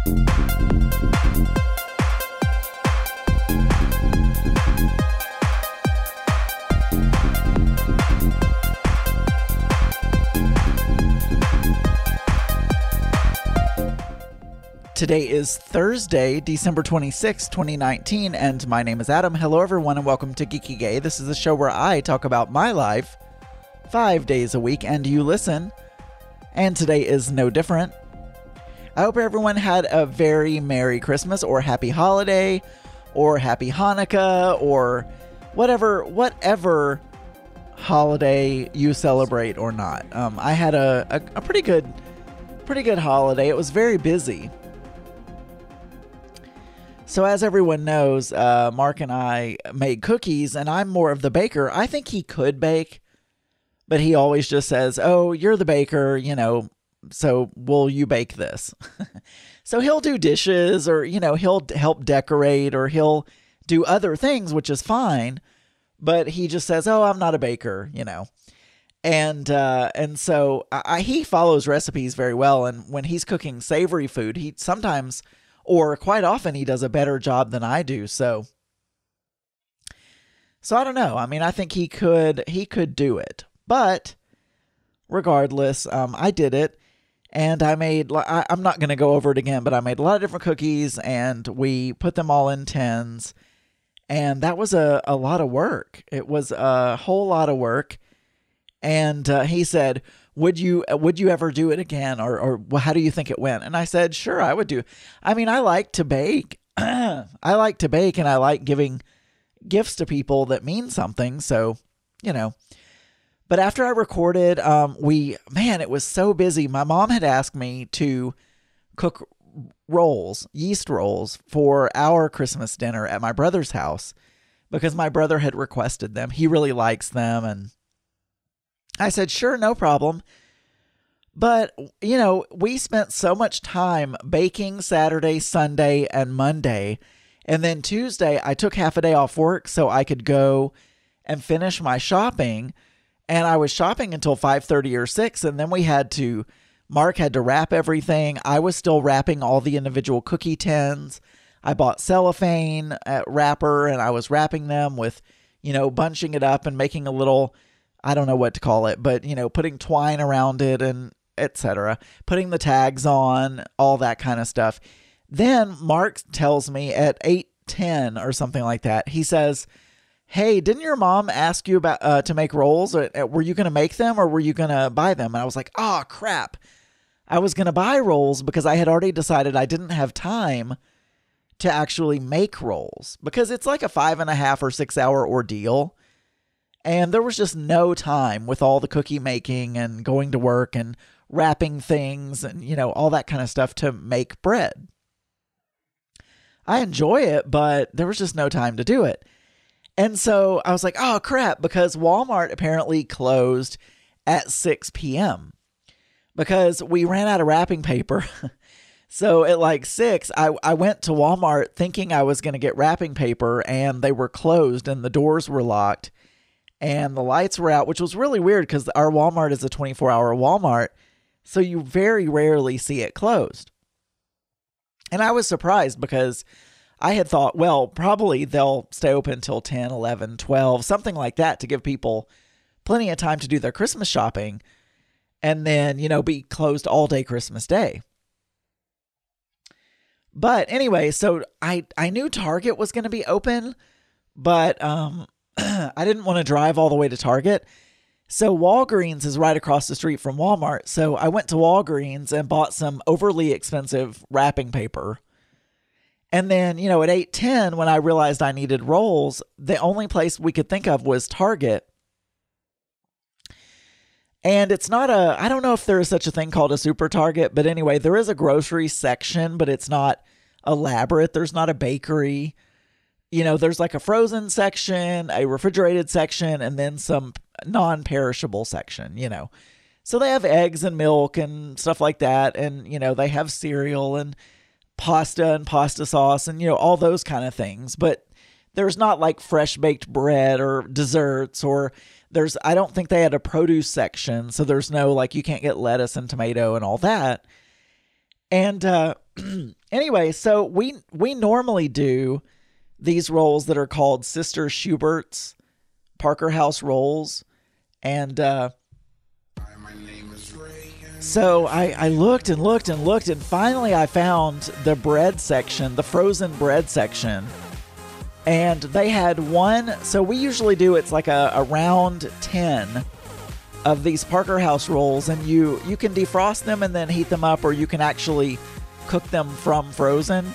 Today is Thursday, December 26, 2019, and my name is Adam. Hello, everyone, and welcome to Geeky Gay. This is a show where I talk about my life 5 days a week, and you listen. And today is no different. I hope everyone had a very Merry Christmas, or Happy Holiday, or Happy Hanukkah, or whatever holiday you celebrate or not. I had a pretty good holiday. It was very busy. So as everyone knows, Mark and I made cookies, and I'm more of the baker. I think he could bake, but he always just says, "Oh, you're the baker, so will you bake this?" So he'll do dishes, or, he'll help decorate, or he'll do other things, which is fine. But he just says, "Oh, I'm not a baker," And so he follows recipes very well. And when he's cooking savory food, he sometimes, or quite often, he does a better job than I do. So I don't know. I mean, I think he could do it. But regardless, I did it. And I made, I'm not going to go over it again, but I made a lot of different cookies, and we put them all in tins. And that was a lot of work. It was a whole lot of work. And he said, would you ever do it again? Or how do you think it went? And I said, sure, I would do. I mean, I like to bake. I like to bake, and I like giving gifts to people that mean something. So, But after I recorded, it was so busy. My mom had asked me to cook yeast rolls, for our Christmas dinner at my brother's house, because my brother had requested them. He really likes them, and I said, sure, no problem. But, we spent so much time baking Saturday, Sunday, and Monday. And then Tuesday, I took half a day off work so I could go and finish my shopping. And I was shopping until 5:30 or 6. And then Mark had to wrap everything. I was still wrapping all the individual cookie tins. I bought cellophane wrapper, and I was wrapping them with, bunching it up and making a little, I don't know what to call it, but, putting twine around it and etc. Putting the tags on, all that kind of stuff. Then Mark tells me at 8:10 or something like that, he says, "Hey, didn't your mom ask you about to make rolls? Were you going to make them, or were you going to buy them?" And I was like, "Oh, crap. I was going to buy rolls because I had already decided I didn't have time to actually make rolls, because it's like a 5.5 or 6 hour ordeal. And there was just no time with all the cookie making and going to work and wrapping things and, all that kind of stuff to make bread. I enjoy it, but there was just no time to do it. And so I was like, oh, crap, because Walmart apparently closed at 6 p.m. because we ran out of wrapping paper. So at like 6, I went to Walmart thinking I was going to get wrapping paper, and they were closed and the doors were locked and the lights were out, which was really weird because our Walmart is a 24-hour Walmart. So you very rarely see it closed. And I was surprised because I had thought, well, probably they'll stay open until 10, 11, 12, something like that, to give people plenty of time to do their Christmas shopping, and then, be closed all day Christmas Day. But anyway, so I knew Target was going to be open, but I didn't want to drive all the way to Target. So Walgreens is right across the street from Walmart. So I went to Walgreens and bought some overly expensive wrapping paper. And then, at 8:10, when I realized I needed rolls, the only place we could think of was Target. And it's not I don't know if there is such a thing called a super Target, but anyway, there is a grocery section, but it's not elaborate. There's not a bakery. There's like a frozen section, a refrigerated section, and then some non-perishable section, So they have eggs and milk and stuff like that. And, they have cereal and pasta sauce and, all those kind of things. But there's not like fresh baked bread or desserts, or I don't think they had a produce section. So there's no, like, you can't get lettuce and tomato and all that. And Anyway, so we normally do these rolls that are called Sister Schubert's Parker House rolls. And so I looked and looked and looked, and finally I found the bread section, the frozen bread section. And they had one, so we usually do, it's like a round 10 of these Parker House rolls, and you can defrost them and then heat them up, or you can actually cook them from frozen.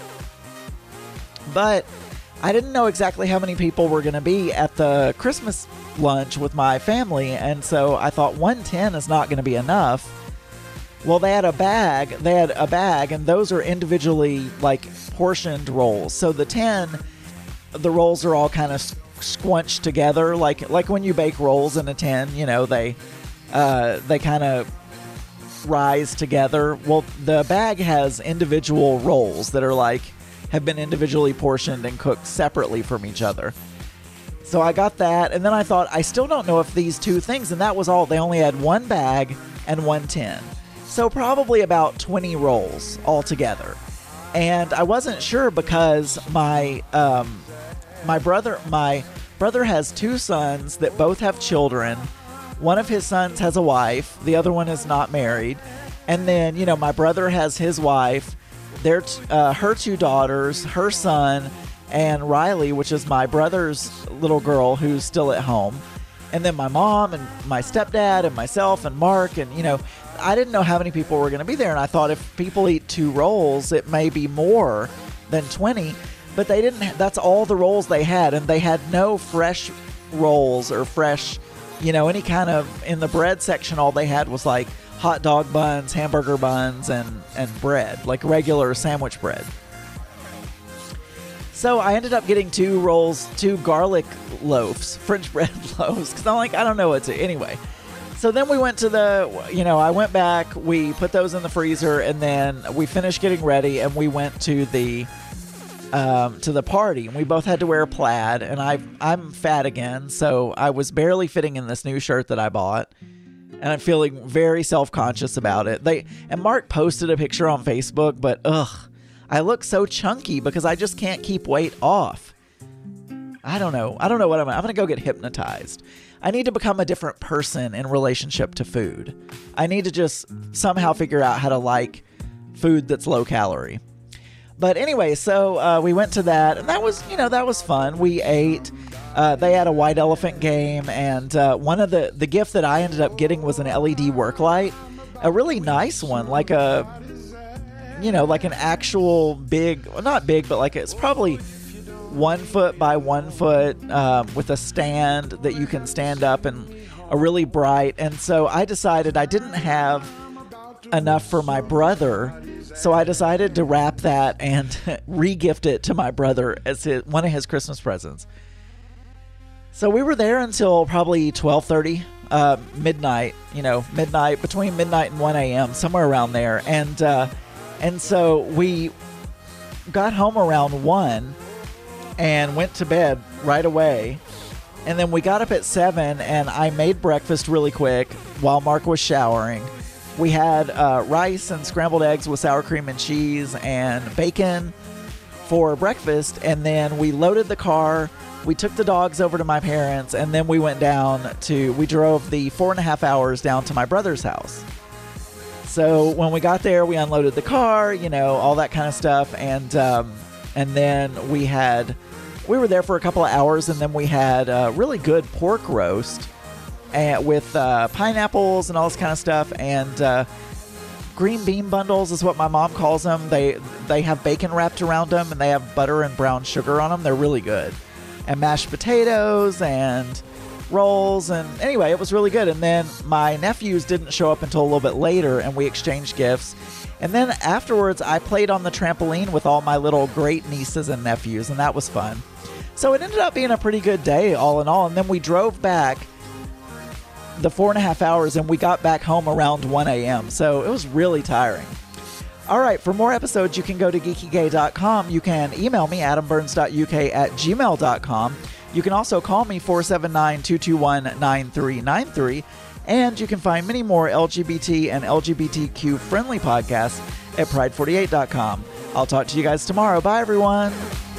But I didn't know exactly how many people were going to be at the Christmas lunch with my family, and so I thought 110 is not going to be enough. Well, they had a bag, and those are individually like portioned rolls. So the rolls are all kind of squunched together, like when you bake rolls in a tin, they kind of rise together. Well, the bag has individual rolls that are have been individually portioned and cooked separately from each other. So I got that, and then I thought, I still don't know if these two things, and that was all. They only had one bag and one tin. So probably about 20 rolls altogether. And I wasn't sure because my brother has two sons that both have children. One of his sons has a wife. The other one is not married. And then, my brother has his wife, her two daughters, her son, and Riley, which is my brother's little girl who's still at home. And then my mom and my stepdad and myself and Mark. And, I didn't know how many people were going to be there. And I thought if people eat 2 rolls, it may be more than 20. But they didn't. That's all the rolls they had. And they had no fresh rolls or fresh, any kind of, in the bread section, all they had was like hot dog buns, hamburger buns, and bread, like regular sandwich bread. So I ended up getting 2 rolls, 2 garlic loaves, French bread loaves, because I'm like, I don't know what to. Anyway, so then we went to I went back, we put those in the freezer, and then we finished getting ready, and we went to the party, and we both had to wear a plaid, and I'm fat again, so I was barely fitting in this new shirt that I bought, and I'm feeling very self-conscious about it. And Mark posted a picture on Facebook, but I look so chunky because I just can't keep weight off. I don't know what I'm going to go get hypnotized. I need to become a different person in relationship to food. I need to just somehow figure out how to like food that's low calorie. But anyway, so we went to that, and that was fun. We ate. They had a white elephant game, and one of the gift that I ended up getting was an LED work light, a really nice one, like an actual big, well, not big, but it's probably 1 foot by 1 foot with a stand that you can stand up, and a really bright. And so I decided I didn't have enough for my brother, so I decided to wrap that and re-gift it to my brother as one of his Christmas presents. So we were there until probably 12:30, midnight, between midnight and 1 a.m., somewhere around there. And so we got home around 1 and went to bed right away. And then we got up at 7, and I made breakfast really quick while Mark was showering. We had rice and scrambled eggs with sour cream and cheese and bacon for breakfast. And then we loaded the car. We took the dogs over to my parents, and then we went we drove the 4.5 hours down to my brother's house. So when we got there, we unloaded the car, all that kind of stuff. And then we were there for a couple of hours, and then we had a really good pork roast with pineapples and all this kind of stuff. And green bean bundles is what my mom calls them. They have bacon wrapped around them, and they have butter and brown sugar on them. They're really good. And mashed potatoes and rolls, and anyway, it was really good. And then my nephews didn't show up until a little bit later, and we exchanged gifts. And then afterwards, I played on the trampoline with all my little great nieces and nephews, and that was fun. So it ended up being a pretty good day, all in all. And then we drove back the 4.5 hours, and we got back home around 1 a.m. So it was really tiring. All right, for more episodes, you can go to geekygay.com. You can email me, adamburns.uk@gmail.com. You can also call me, 479-221-9393. And you can find many more LGBT and LGBTQ friendly podcasts at pride48.com. I'll talk to you guys tomorrow. Bye, everyone.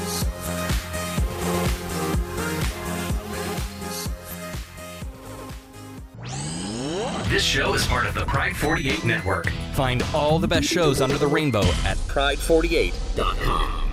This show is part of the Pride 48 Network. Find all the best shows under the rainbow at pride48.com.